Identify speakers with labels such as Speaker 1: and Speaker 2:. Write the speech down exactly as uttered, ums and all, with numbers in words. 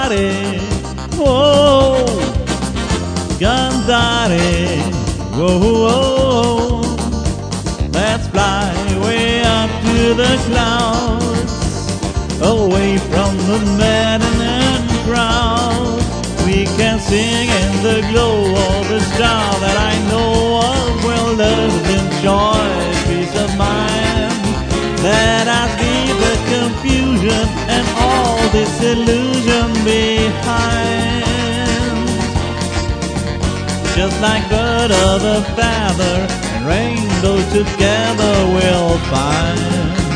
Speaker 1: Cantare, oh, cantare, oh, oh, oh. Let's fly way up to the clouds, away from the maddening crowd. We can sing in the glow of the star that I know of, where love and joy, peace of mind. Let us leave the confusion and all disillusion behind. Just like bird of a feather and rainbow together we'll find.